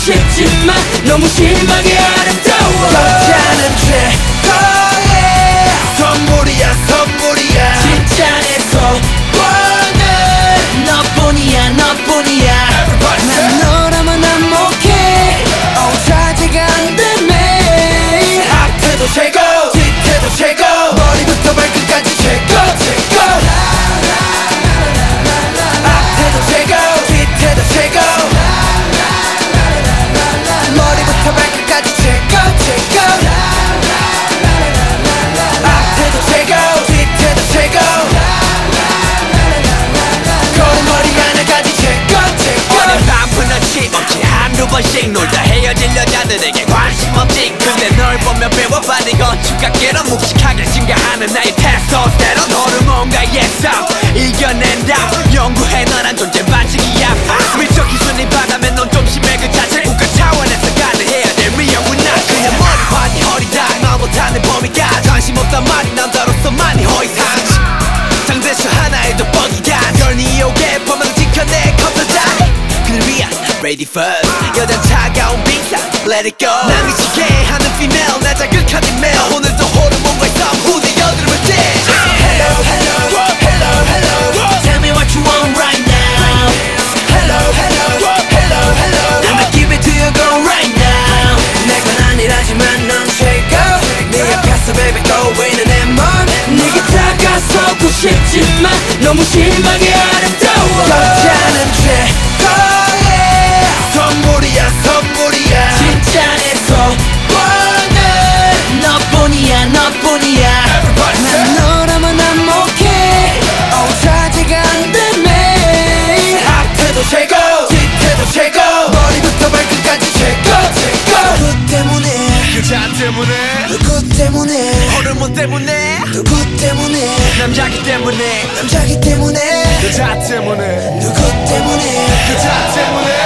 싶지만 너무 심하게 아름다워. 여자는 최고의 선물이야 선물이야. 진짜 내 소원은 너뿐이야 너뿐이야. 난 너라면 안목해. 자제가 안 되네. 앞에도 최고 뒤에도 최고 머리부터 발끝까지 최고 최고. 앞에도 최고 뒤에도 최고 머리부터 발끝까지 최고 최고. 앞에도 최고 뒤에도 최고 거리머리 하나까지 최고 최고. 오늘 밤은 아침없이 한두 번씩 놀다 헤어질 여자들에게 관심 없지. 근데 널 보면 배워받은 건축학계로 묵직하게 증가하는 나의 테스토스테론 호르몬과의 싸움 이겨낸다. 연구해 너란 존재 반칙이야. 미적 기준이 바다면 넌 좀 심해. 그 자체 국가 차원에서 가능해야 될 미용은 나. 그냥 머리판이 허리다 말 못하는 범위가 관심 없단 말이 남자로서 많이 허위상식. 장대수 하나의 돋보기가 널 니오게 범하고 지켜내 컴퓨터 그를 위한 ready first. 여잔 차가운 빙상 let it go. 난 미치게 하는 female 나 자극한 email. 오늘도 호르몬과의 싸움 후대 여드름을 떼. Hello hello hello hello tell me what you want right now. Hello hello hello hello I'ma give it to you girl right now. 내 건 아니라지만 넌 최고. 네 앞에서 baby 떠오르는 내 몸. 네게 다가서고 싶지만 너무 심하게 아름다워. 여자는 최고의 선물이야 선물이야. 진짜 내 소원은 너뿐이야 너뿐이야. 난 너라면 안목해. 자제가 안 되네. 앞에도 최고 뒤에도 최고 머리부터 발끝까지 최고 최고. 누구 때문에 여자 때문에 누구 때문에 호르몬 때문에 누구 때문에 남자기 때문에 남자기 때문에 여자 때문에 누구 때문에 여자 때문에